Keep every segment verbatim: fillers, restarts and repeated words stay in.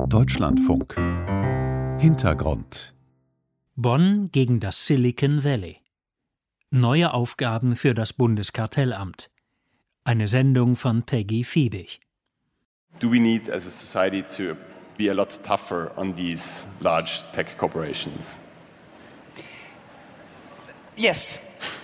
Deutschlandfunk. Hintergrund. Bonn gegen das Silicon Valley. Neue Aufgaben für das Bundeskartellamt. Eine Sendung von Peggy Fiebig. Do we need as a society to be a lot tougher on these large tech corporations? Yes.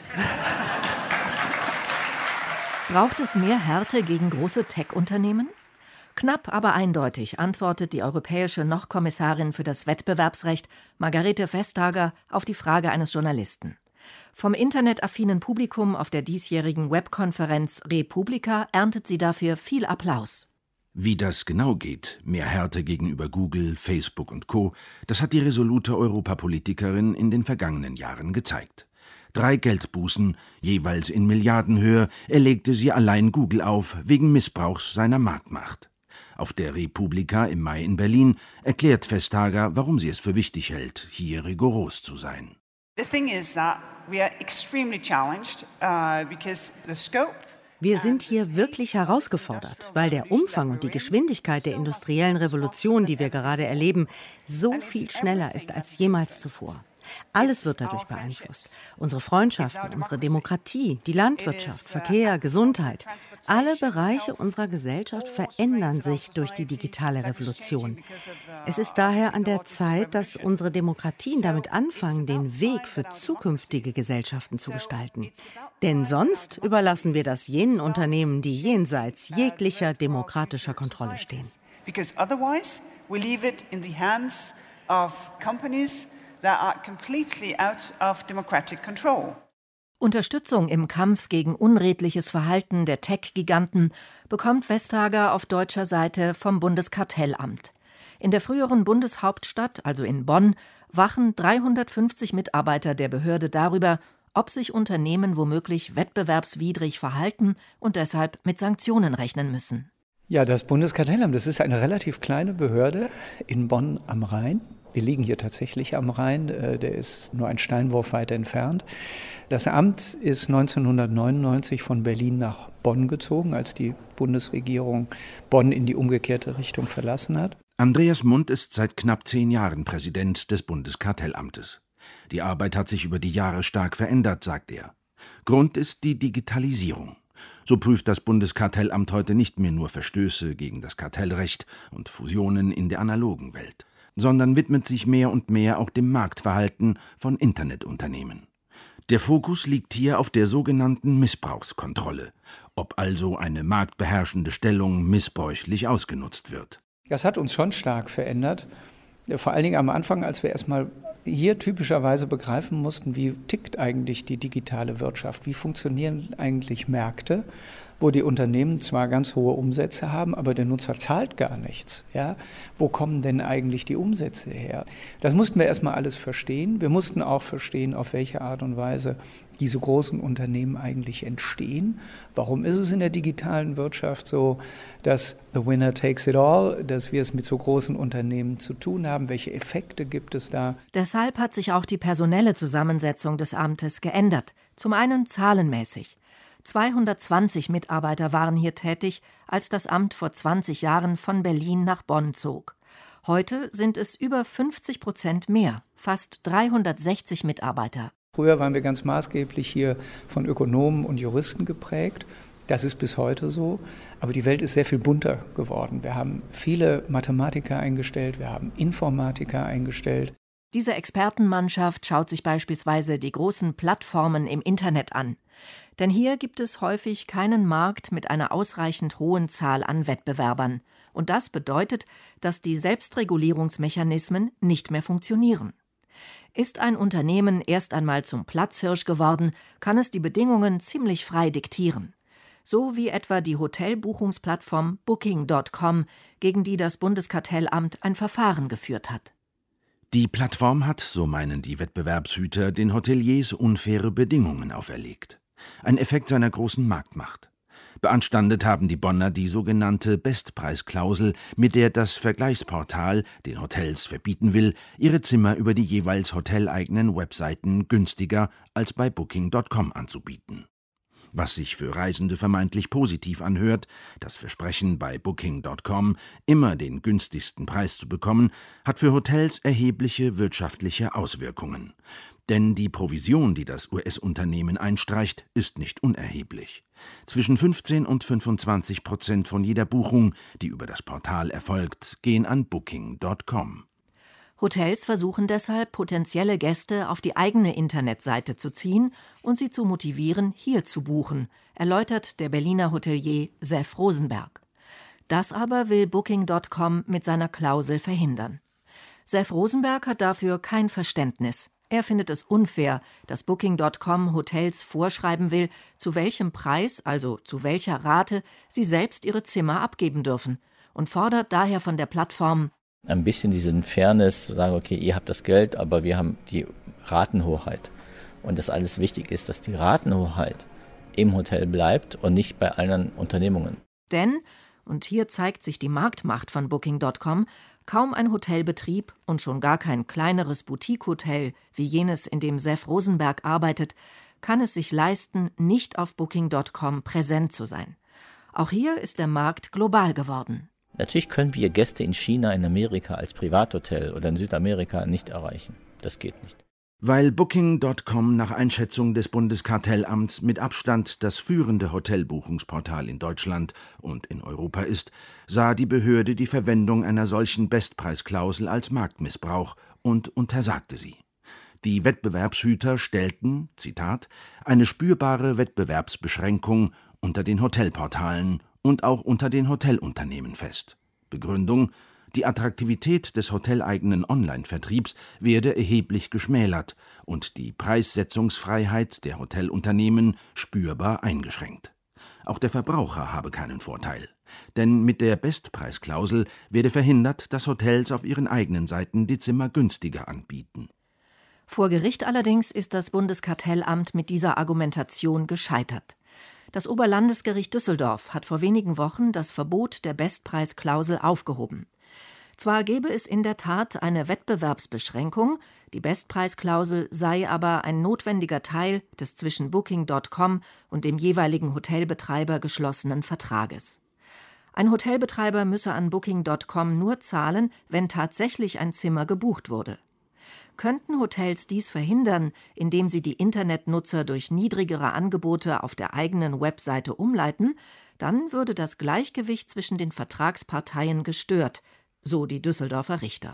Braucht es mehr Härte gegen große Tech-Unternehmen? Knapp, aber eindeutig antwortet die europäische Noch-Kommissarin für das Wettbewerbsrecht, Margrethe Vestager, auf die Frage eines Journalisten. Vom internetaffinen Publikum auf der diesjährigen Webkonferenz Republika erntet sie dafür viel Applaus. Wie das genau geht, mehr Härte gegenüber Google, Facebook und Co., das hat die resolute Europapolitikerin in den vergangenen Jahren gezeigt. Drei Geldbußen, jeweils in Milliardenhöhe, erlegte sie allein Google auf, wegen Missbrauchs seiner Marktmacht. Auf der Republika im Mai in Berlin erklärt Vestager, warum sie es für wichtig hält, hier rigoros zu sein. The thing is that we are extremely challenged uh, because the scope. Wir sind hier wirklich herausgefordert, weil der Umfang und die Geschwindigkeit der industriellen Revolution, die wir gerade erleben, so viel schneller ist als jemals zuvor. Alles wird dadurch beeinflusst. Unsere Freundschaften, unsere Demokratie, die Landwirtschaft, Verkehr, Gesundheit. Alle Bereiche unserer Gesellschaft verändern sich durch die digitale Revolution. Es ist daher an der Zeit, dass unsere Demokratien damit anfangen, den Weg für zukünftige Gesellschaften zu gestalten. Denn sonst überlassen wir das jenen Unternehmen, die jenseits jeglicher demokratischer Kontrolle stehen. Because otherwise we leave it in the hands of companies that are completely out of democratic control. Unterstützung im Kampf gegen unredliches Verhalten der Tech-Giganten bekommt Vestager auf deutscher Seite vom Bundeskartellamt. In der früheren Bundeshauptstadt, also in Bonn, wachen dreihundertfünfzig Mitarbeiter der Behörde darüber, ob sich Unternehmen womöglich wettbewerbswidrig verhalten und deshalb mit Sanktionen rechnen müssen. Ja, das Bundeskartellamt, das ist eine relativ kleine Behörde in Bonn am Rhein. Wir liegen hier tatsächlich am Rhein, der ist nur ein Steinwurf weit entfernt. Das Amt ist neunzehnhundertneunundneunzig von Berlin nach Bonn gezogen, als die Bundesregierung Bonn in die umgekehrte Richtung verlassen hat. Andreas Mund ist seit knapp zehn Jahren Präsident des Bundeskartellamtes. Die Arbeit hat sich über die Jahre stark verändert, sagt er. Grund ist die Digitalisierung. So prüft das Bundeskartellamt heute nicht mehr nur Verstöße gegen das Kartellrecht und Fusionen in der analogen Welt, sondern widmet sich mehr und mehr auch dem Marktverhalten von Internetunternehmen. Der Fokus liegt hier auf der sogenannten Missbrauchskontrolle, ob also eine marktbeherrschende Stellung missbräuchlich ausgenutzt wird. Das hat uns schon stark verändert, vor allen Dingen am Anfang, als wir erstmal hier typischerweise begreifen mussten, wie tickt eigentlich die digitale Wirtschaft, wie funktionieren eigentlich Märkte, wo die Unternehmen zwar ganz hohe Umsätze haben, aber der Nutzer zahlt gar nichts. Ja? Wo kommen denn eigentlich die Umsätze her? Das mussten wir erstmal alles verstehen. Wir mussten auch verstehen, auf welche Art und Weise diese großen Unternehmen eigentlich entstehen. Warum ist es in der digitalen Wirtschaft so, dass the winner takes it all, dass wir es mit so großen Unternehmen zu tun haben? Welche Effekte gibt es da? Deshalb hat sich auch die personelle Zusammensetzung des Amtes geändert. Zum einen zahlenmäßig. zweihundertzwanzig Mitarbeiter waren hier tätig, als das Amt vor zwanzig Jahren von Berlin nach Bonn zog. Heute sind es über fünfzig Prozent mehr, fast dreihundertsechzig Mitarbeiter. Früher waren wir ganz maßgeblich hier von Ökonomen und Juristen geprägt. Das ist bis heute so. Aber die Welt ist sehr viel bunter geworden. Wir haben viele Mathematiker eingestellt, wir haben Informatiker eingestellt. Diese Expertenmannschaft schaut sich beispielsweise die großen Plattformen im Internet an. Denn hier gibt es häufig keinen Markt mit einer ausreichend hohen Zahl an Wettbewerbern. Und das bedeutet, dass die Selbstregulierungsmechanismen nicht mehr funktionieren. Ist ein Unternehmen erst einmal zum Platzhirsch geworden, kann es die Bedingungen ziemlich frei diktieren. So wie etwa die Hotelbuchungsplattform Booking Punkt com, gegen die das Bundeskartellamt ein Verfahren geführt hat. Die Plattform hat, so meinen die Wettbewerbshüter, den Hoteliers unfaire Bedingungen auferlegt. Ein Effekt seiner großen Marktmacht. Beanstandet haben die Bonner die sogenannte Bestpreisklausel, mit der das Vergleichsportal den Hotels verbieten will, ihre Zimmer über die jeweils hoteleigenen Webseiten günstiger als bei Booking Punkt com anzubieten. Was sich für Reisende vermeintlich positiv anhört, das Versprechen bei Booking Punkt com, immer den günstigsten Preis zu bekommen, hat für Hotels erhebliche wirtschaftliche Auswirkungen. Denn die Provision, die das U S-Unternehmen einstreicht, ist nicht unerheblich. Zwischen fünfzehn und fünfundzwanzig Prozent von jeder Buchung, die über das Portal erfolgt, gehen an Booking Punkt com. Hotels versuchen deshalb, potenzielle Gäste auf die eigene Internetseite zu ziehen und sie zu motivieren, hier zu buchen, erläutert der Berliner Hotelier Sef Rosenberg. Das aber will Booking Punkt com mit seiner Klausel verhindern. Sef Rosenberg hat dafür kein Verständnis. Er findet es unfair, dass Booking Punkt com Hotels vorschreiben will, zu welchem Preis, also zu welcher Rate, sie selbst ihre Zimmer abgeben dürfen, und fordert daher von der Plattform ein bisschen diesen Fairness, zu sagen, okay, ihr habt das Geld, aber wir haben die Ratenhoheit. Und dass alles wichtig ist, dass die Ratenhoheit im Hotel bleibt und nicht bei anderen Unternehmungen. Denn, und hier zeigt sich die Marktmacht von Booking Punkt com, kaum ein Hotelbetrieb und schon gar kein kleineres Boutique-Hotel wie jenes, in dem Sef Rosenberg arbeitet, kann es sich leisten, nicht auf Booking Punkt com präsent zu sein. Auch hier ist der Markt global geworden. Natürlich können wir Gäste in China, in Amerika als Privathotel oder in Südamerika nicht erreichen. Das geht nicht. Weil Booking Punkt com nach Einschätzung des Bundeskartellamts mit Abstand das führende Hotelbuchungsportal in Deutschland und in Europa ist, sah die Behörde die Verwendung einer solchen Bestpreisklausel als Marktmissbrauch und untersagte sie. Die Wettbewerbshüter stellten, Zitat, eine spürbare Wettbewerbsbeschränkung unter den Hotelportalen und auch unter den Hotelunternehmen fest. Begründung: Die Attraktivität des hoteleigenen Online-Vertriebs werde erheblich geschmälert und die Preissetzungsfreiheit der Hotelunternehmen spürbar eingeschränkt. Auch der Verbraucher habe keinen Vorteil. Denn mit der Bestpreisklausel werde verhindert, dass Hotels auf ihren eigenen Seiten die Zimmer günstiger anbieten. Vor Gericht allerdings ist das Bundeskartellamt mit dieser Argumentation gescheitert. Das Oberlandesgericht Düsseldorf hat vor wenigen Wochen das Verbot der Bestpreisklausel aufgehoben. Zwar gäbe es in der Tat eine Wettbewerbsbeschränkung, die Bestpreisklausel sei aber ein notwendiger Teil des zwischen Booking Punkt com und dem jeweiligen Hotelbetreiber geschlossenen Vertrages. Ein Hotelbetreiber müsse an Booking Punkt com nur zahlen, wenn tatsächlich ein Zimmer gebucht wurde. Könnten Hotels dies verhindern, indem sie die Internetnutzer durch niedrigere Angebote auf der eigenen Webseite umleiten, dann würde das Gleichgewicht zwischen den Vertragsparteien gestört, so die Düsseldorfer Richter.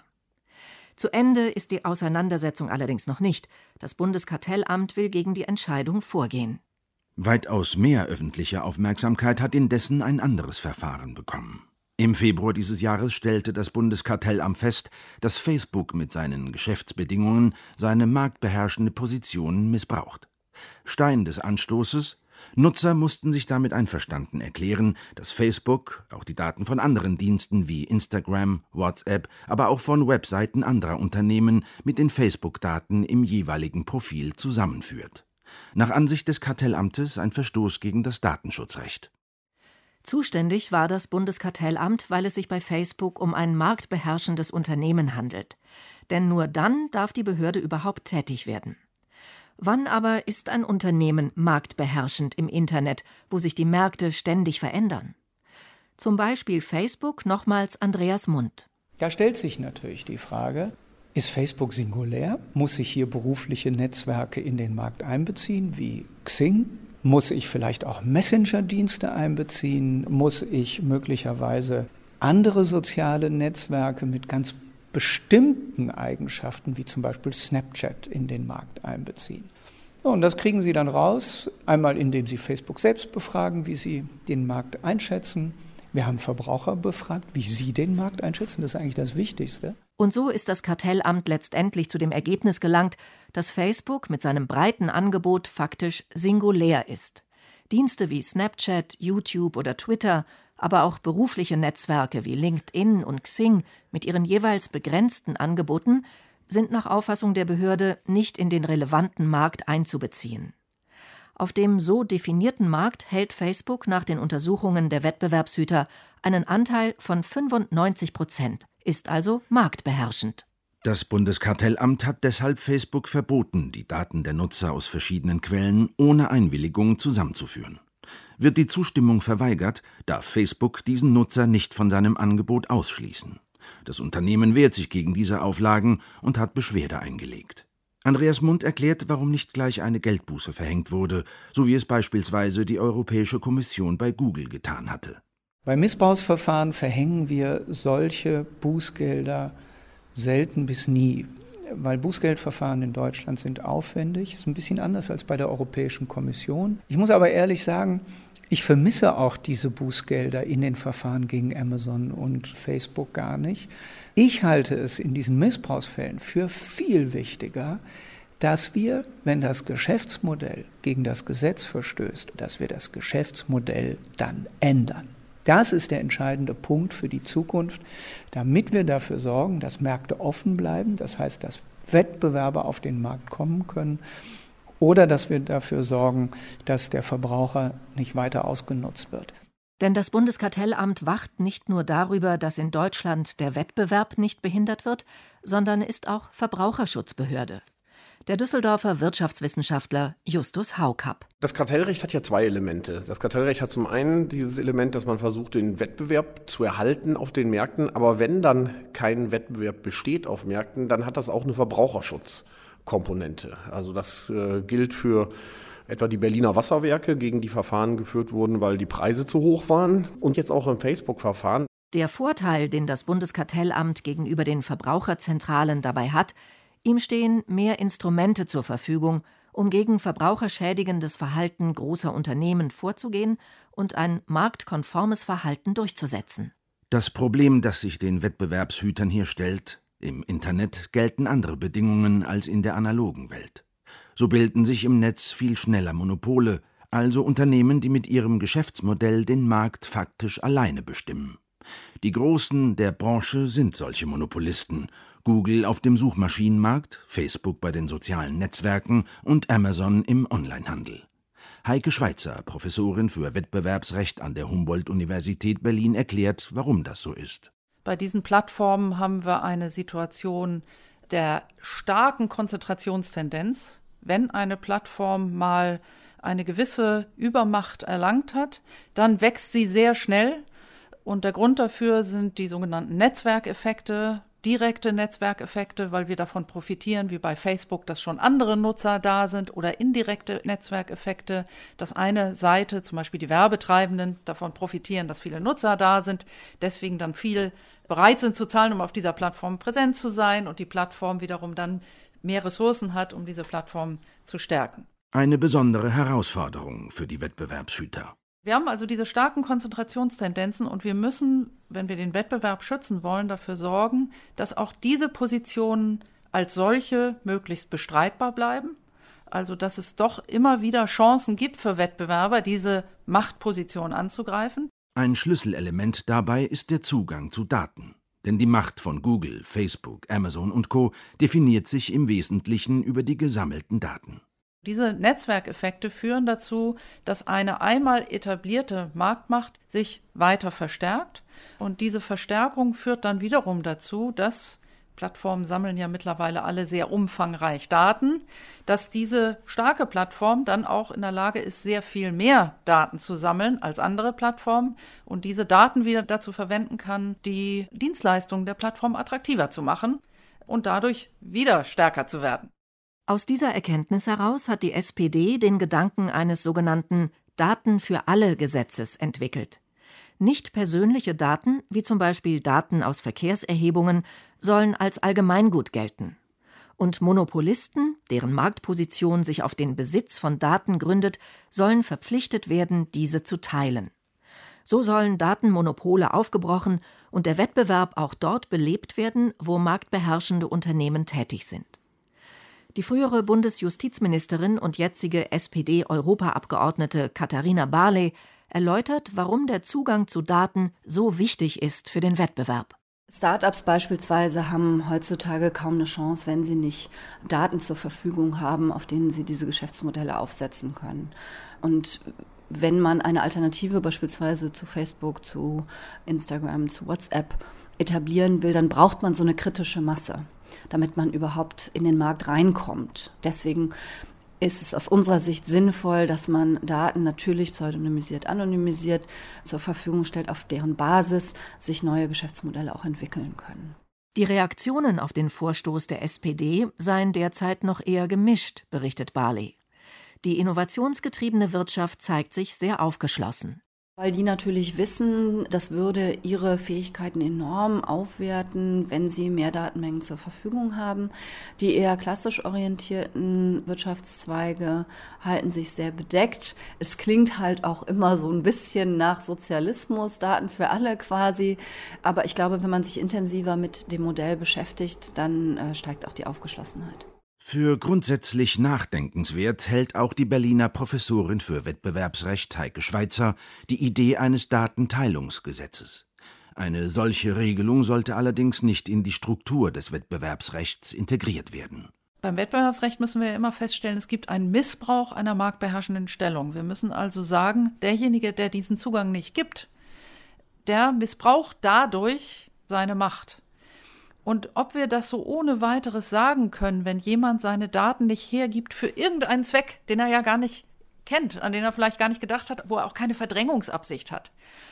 Zu Ende ist die Auseinandersetzung allerdings noch nicht. Das Bundeskartellamt will gegen die Entscheidung vorgehen. Weitaus mehr öffentliche Aufmerksamkeit hat indessen ein anderes Verfahren bekommen. Im Februar dieses Jahres stellte das Bundeskartellamt fest, dass Facebook mit seinen Geschäftsbedingungen seine marktbeherrschende Position missbraucht. Stein des Anstoßes: Nutzer mussten sich damit einverstanden erklären, dass Facebook auch die Daten von anderen Diensten wie Instagram, WhatsApp, aber auch von Webseiten anderer Unternehmen mit den Facebook-Daten im jeweiligen Profil zusammenführt. Nach Ansicht des Kartellamtes ein Verstoß gegen das Datenschutzrecht. Zuständig war das Bundeskartellamt, weil es sich bei Facebook um ein marktbeherrschendes Unternehmen handelt. Denn nur dann darf die Behörde überhaupt tätig werden. Wann aber ist ein Unternehmen marktbeherrschend im Internet, wo sich die Märkte ständig verändern? Zum Beispiel Facebook, nochmals Andreas Mund. Da stellt sich natürlich die Frage, ist Facebook singulär? Muss ich hier berufliche Netzwerke in den Markt einbeziehen, wie Xing? Muss ich vielleicht auch Messenger-Dienste einbeziehen? Muss ich möglicherweise andere soziale Netzwerke mit ganz bestimmten Eigenschaften, wie zum Beispiel Snapchat, in den Markt einbeziehen? So, und das kriegen Sie dann raus, einmal indem Sie Facebook selbst befragen, wie Sie den Markt einschätzen. Wir haben Verbraucher befragt, wie sie den Markt einschätzen. Das ist eigentlich das Wichtigste. Und so ist das Kartellamt letztendlich zu dem Ergebnis gelangt, dass Facebook mit seinem breiten Angebot faktisch singulär ist. Dienste wie Snapchat, YouTube oder Twitter, aber auch berufliche Netzwerke wie LinkedIn und Xing mit ihren jeweils begrenzten Angeboten sind nach Auffassung der Behörde nicht in den relevanten Markt einzubeziehen. Auf dem so definierten Markt hält Facebook nach den Untersuchungen der Wettbewerbshüter einen Anteil von fünfundneunzig Prozent, ist also marktbeherrschend. Das Bundeskartellamt hat deshalb Facebook verboten, die Daten der Nutzer aus verschiedenen Quellen ohne Einwilligung zusammenzuführen. Wird die Zustimmung verweigert, darf Facebook diesen Nutzer nicht von seinem Angebot ausschließen. Das Unternehmen wehrt sich gegen diese Auflagen und hat Beschwerde eingelegt. Andreas Mund erklärt, warum nicht gleich eine Geldbuße verhängt wurde, so wie es beispielsweise die Europäische Kommission bei Google getan hatte. Bei Missbrauchsverfahren verhängen wir solche Bußgelder selten bis nie, weil Bußgeldverfahren in Deutschland sind aufwendig. Das ist ein bisschen anders als bei der Europäischen Kommission. Ich muss aber ehrlich sagen, ich vermisse auch diese Bußgelder in den Verfahren gegen Amazon und Facebook gar nicht. Ich halte es in diesen Missbrauchsfällen für viel wichtiger, dass wir, wenn das Geschäftsmodell gegen das Gesetz verstößt, dass wir das Geschäftsmodell dann ändern. Das ist der entscheidende Punkt für die Zukunft, damit wir dafür sorgen, dass Märkte offen bleiben, das heißt, dass Wettbewerber auf den Markt kommen können, oder dass wir dafür sorgen, dass der Verbraucher nicht weiter ausgenutzt wird. Denn das Bundeskartellamt wacht nicht nur darüber, dass in Deutschland der Wettbewerb nicht behindert wird, sondern ist auch Verbraucherschutzbehörde. Der Düsseldorfer Wirtschaftswissenschaftler Justus Haukapp. Das Kartellrecht hat ja zwei Elemente. Das Kartellrecht hat zum einen dieses Element, dass man versucht, den Wettbewerb zu erhalten auf den Märkten. Aber wenn dann kein Wettbewerb besteht auf Märkten, dann hat das auch eine Verbraucherschutzkomponente. Also das äh, gilt für etwa die Berliner Wasserwerke, gegen die Verfahren geführt wurden, weil die Preise zu hoch waren. Und jetzt auch im Facebook-Verfahren. Der Vorteil, den das Bundeskartellamt gegenüber den Verbraucherzentralen dabei hat, ihm stehen mehr Instrumente zur Verfügung, um gegen verbraucherschädigendes Verhalten großer Unternehmen vorzugehen und ein marktkonformes Verhalten durchzusetzen. Das Problem, das sich den Wettbewerbshütern hier stellt: Im Internet gelten andere Bedingungen als in der analogen Welt. So bilden sich im Netz viel schneller Monopole, also Unternehmen, die mit ihrem Geschäftsmodell den Markt faktisch alleine bestimmen. Die Großen der Branche sind solche Monopolisten: Google auf dem Suchmaschinenmarkt, Facebook bei den sozialen Netzwerken und Amazon im Onlinehandel. Heike Schweizer, Professorin für Wettbewerbsrecht an der Humboldt-Universität Berlin, erklärt, warum das so ist. Bei diesen Plattformen haben wir eine Situation der starken Konzentrationstendenz. Wenn eine Plattform mal eine gewisse Übermacht erlangt hat, dann wächst sie sehr schnell. Und der Grund dafür sind die sogenannten Netzwerkeffekte, direkte Netzwerkeffekte, weil wir davon profitieren, wie bei Facebook, dass schon andere Nutzer da sind, oder indirekte Netzwerkeffekte, dass eine Seite, zum Beispiel die Werbetreibenden, davon profitieren, dass viele Nutzer da sind, deswegen dann viel bereit sind zu zahlen, um auf dieser Plattform präsent zu sein, und die Plattform wiederum dann mehr Ressourcen hat, um diese Plattform zu stärken. Eine besondere Herausforderung für die Wettbewerbshüter. Wir haben also diese starken Konzentrationstendenzen, und wir müssen, wenn wir den Wettbewerb schützen wollen, dafür sorgen, dass auch diese Positionen als solche möglichst bestreitbar bleiben. Also dass es doch immer wieder Chancen gibt für Wettbewerber, diese Machtposition anzugreifen. Ein Schlüsselelement dabei ist der Zugang zu Daten. Denn die Macht von Google, Facebook, Amazon und Co. definiert sich im Wesentlichen über die gesammelten Daten. Diese Netzwerkeffekte führen dazu, dass eine einmal etablierte Marktmacht sich weiter verstärkt. Und diese Verstärkung führt dann wiederum dazu, dass Plattformen sammeln ja mittlerweile alle sehr umfangreich Daten, dass diese starke Plattform dann auch in der Lage ist, sehr viel mehr Daten zu sammeln als andere Plattformen und diese Daten wieder dazu verwenden kann, die Dienstleistungen der Plattform attraktiver zu machen und dadurch wieder stärker zu werden. Aus dieser Erkenntnis heraus hat die S P D den Gedanken eines sogenannten Daten-für-alle-Gesetzes entwickelt. Nicht persönliche Daten, wie zum Beispiel Daten aus Verkehrserhebungen, sollen als Allgemeingut gelten. Und Monopolisten, deren Marktposition sich auf den Besitz von Daten gründet, sollen verpflichtet werden, diese zu teilen. So sollen Datenmonopole aufgebrochen und der Wettbewerb auch dort belebt werden, wo marktbeherrschende Unternehmen tätig sind. Die frühere Bundesjustizministerin und jetzige S P D-Europaabgeordnete Katharina Barley erläutert, warum der Zugang zu Daten so wichtig ist für den Wettbewerb. Start-ups beispielsweise haben heutzutage kaum eine Chance, wenn sie nicht Daten zur Verfügung haben, auf denen sie diese Geschäftsmodelle aufsetzen können. Und wenn man eine Alternative beispielsweise zu Facebook, zu Instagram, zu WhatsApp etablieren will, dann braucht man so eine kritische Masse, damit man überhaupt in den Markt reinkommt. Deswegen ist es aus unserer Sicht sinnvoll, dass man Daten natürlich pseudonymisiert, anonymisiert zur Verfügung stellt, auf deren Basis sich neue Geschäftsmodelle auch entwickeln können. Die Reaktionen auf den Vorstoß der S P D seien derzeit noch eher gemischt, berichtet Barley. Die innovationsgetriebene Wirtschaft zeigt sich sehr aufgeschlossen. Weil die natürlich wissen, das würde ihre Fähigkeiten enorm aufwerten, wenn sie mehr Datenmengen zur Verfügung haben. Die eher klassisch orientierten Wirtschaftszweige halten sich sehr bedeckt. Es klingt halt auch immer so ein bisschen nach Sozialismus, Daten für alle quasi. Aber ich glaube, wenn man sich intensiver mit dem Modell beschäftigt, dann äh, steigt auch die Aufgeschlossenheit. Für grundsätzlich nachdenkenswert hält auch die Berliner Professorin für Wettbewerbsrecht Heike Schweizer die Idee eines Datenteilungsgesetzes. Eine solche Regelung sollte allerdings nicht in die Struktur des Wettbewerbsrechts integriert werden. Beim Wettbewerbsrecht müssen wir ja immer feststellen, es gibt einen Missbrauch einer marktbeherrschenden Stellung. Wir müssen also sagen, derjenige, der diesen Zugang nicht gibt, der missbraucht dadurch seine Macht. Und ob wir das so ohne weiteres sagen können, wenn jemand seine Daten nicht hergibt für irgendeinen Zweck, den er ja gar nicht kennt, an den er vielleicht gar nicht gedacht hat, wo er auch keine Verdrängungsabsicht hat,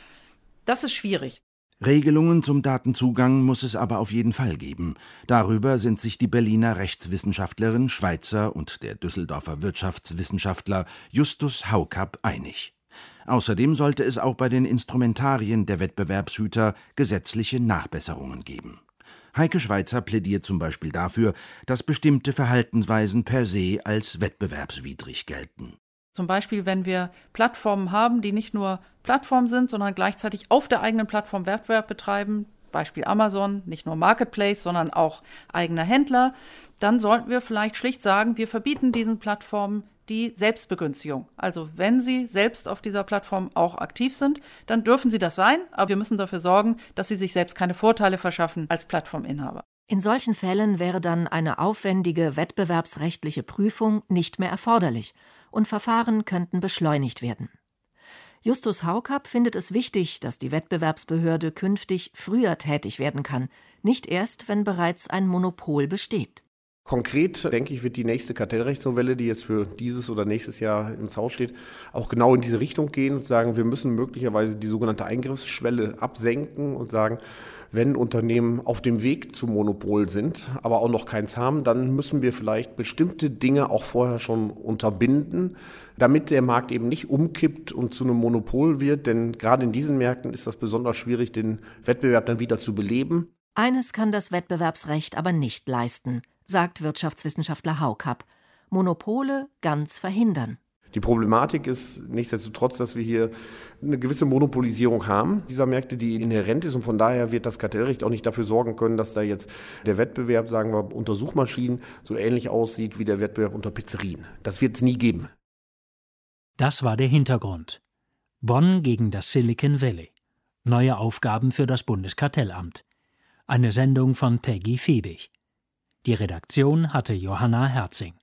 das ist schwierig. Regelungen zum Datenzugang muss es aber auf jeden Fall geben. Darüber sind sich die Berliner Rechtswissenschaftlerin Schweizer und der Düsseldorfer Wirtschaftswissenschaftler Justus Haukapp einig. Außerdem sollte es auch bei den Instrumentarien der Wettbewerbshüter gesetzliche Nachbesserungen geben. Heike Schweizer plädiert zum Beispiel dafür, dass bestimmte Verhaltensweisen per se als wettbewerbswidrig gelten. Zum Beispiel, wenn wir Plattformen haben, die nicht nur Plattformen sind, sondern gleichzeitig auf der eigenen Plattform Wettbewerb betreiben, Beispiel Amazon, nicht nur Marketplace, sondern auch eigener Händler, dann sollten wir vielleicht schlicht sagen, wir verbieten diesen Plattformen die Selbstbegünstigung. Also wenn sie selbst auf dieser Plattform auch aktiv sind, dann dürfen sie das sein, aber wir müssen dafür sorgen, dass sie sich selbst keine Vorteile verschaffen als Plattforminhaber. In solchen Fällen wäre dann eine aufwendige wettbewerbsrechtliche Prüfung nicht mehr erforderlich und Verfahren könnten beschleunigt werden. Justus Haukapp findet es wichtig, dass die Wettbewerbsbehörde künftig früher tätig werden kann, nicht erst, wenn bereits ein Monopol besteht. Konkret, denke ich, wird die nächste Kartellrechtsnovelle, die jetzt für dieses oder nächstes Jahr im Haus steht, auch genau in diese Richtung gehen und sagen, wir müssen möglicherweise die sogenannte Eingriffsschwelle absenken und sagen, wenn Unternehmen auf dem Weg zum Monopol sind, aber auch noch keins haben, dann müssen wir vielleicht bestimmte Dinge auch vorher schon unterbinden, damit der Markt eben nicht umkippt und zu einem Monopol wird. Denn gerade in diesen Märkten ist das besonders schwierig, den Wettbewerb dann wieder zu beleben. Eines kann das Wettbewerbsrecht aber nicht leisten, sagt Wirtschaftswissenschaftler Haukapp: Monopole ganz verhindern. Die Problematik ist nichtsdestotrotz, dass wir hier eine gewisse Monopolisierung haben dieser Märkte, die inhärent ist, und von daher wird das Kartellrecht auch nicht dafür sorgen können, dass da jetzt der Wettbewerb, sagen wir, unter Suchmaschinen so ähnlich aussieht wie der Wettbewerb unter Pizzerien. Das wird es nie geben. Das war der Hintergrund. Bonn gegen das Silicon Valley. Neue Aufgaben für das Bundeskartellamt. Eine Sendung von Peggy Fiebig. Die Redaktion hatte Johanna Herzing.